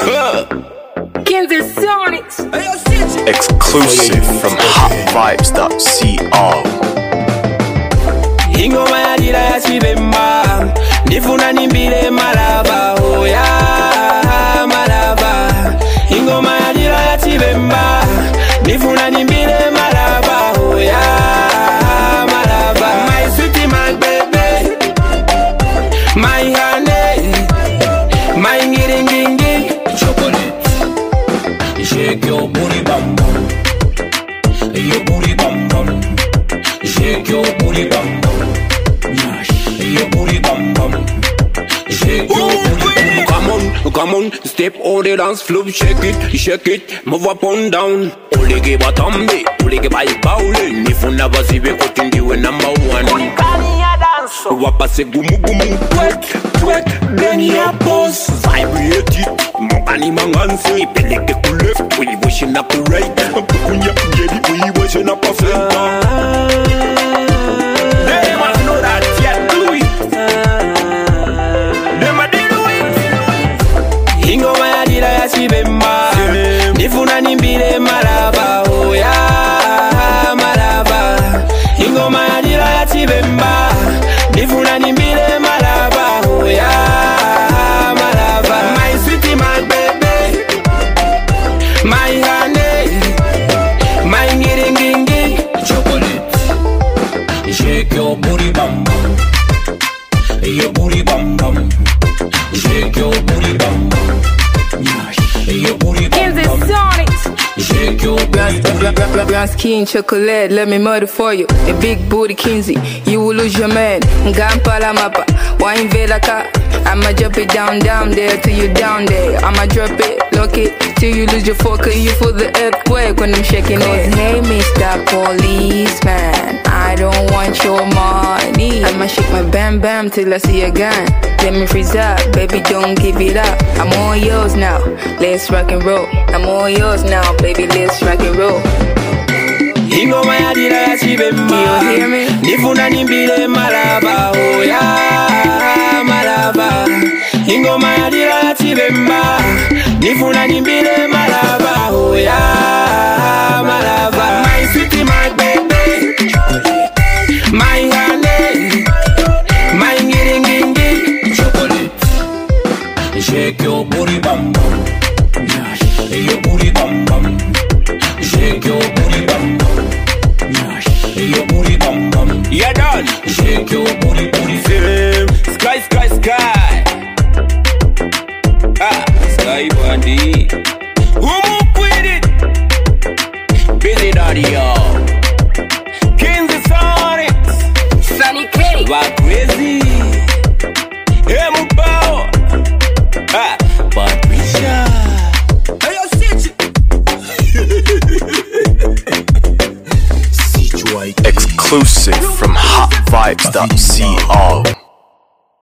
Kansas Sonics. Exclusive from hotvibes.co. Ingoma ya dira ya chibemba ndifuna nimbile malava oya malava. Ingoma ya dira ya chibemba ndifuna nimbile malava oya malava. My sweetie, my baby, my honey, my ngiringingi chocolate. Shake your booty bum bum, your booty bum bum. Shake your booty bum bum. Your booty bum bum. Shake your booty bum bum. Come on, step on the dance floor, shake it, move up and down. Olege batambe, olege baibawle. Nifuna bazibe kotindiwe number one. Wapase gumu gumu, twerk, then ya pose. Vibrate it, mokani manganse. Ipeleke ku left, we wishing up to right. Pukunya jedi, we wishing up a center. Ingoma ya dira ya chibemba ndifuna nimbile malava oya malava. Ingoma ya dira ya chibemba ndifuna nimbile malava oya malava. My sweetie, my baby, my honey, my ngiringingi chocolate. Shake your booty bum bum, your booty bum bum. Shake your booty bum bum. Your booty bum bum. Shake your booty bum bum. Brown skin, chocolate, let me murder for you. A big booty Kinsey, you will lose your man. Gampala mapa, wine vela ka. I'ma drop it down there till you down there. I'ma drop it, lock it till you lose your focus. You feel the earthquake when I'm shaking it. Hey, Mr. Policeman, I don't want your money. I'ma shake my bam bam till I see a gun. Let me freeze up, baby, don't give it up. I'm all yours now, let's rock and roll. I'm all yours now, baby, let's rock and roll. Ingoma ya dira ya chibemba, you hear me? Nifuna nimbile malava oya malava. Ingoma ya dira ya chibemba nifuna nimbile malava oya malava. My sweetie, my baby, my honey, my ngiringingi chocolate. Shake your booty bum bum, your booty bum bum. Shake your booty bum bum, your booty bum bum. Yeah, done. Shake your booty feel. Sky. Sky body. Who move with it? Busy daddy, yo. Kansas Sonics. Sunny K. Back crazy. Hey, Mubao. Patricia. Hey, yo, Exclusive from hotvibes.co.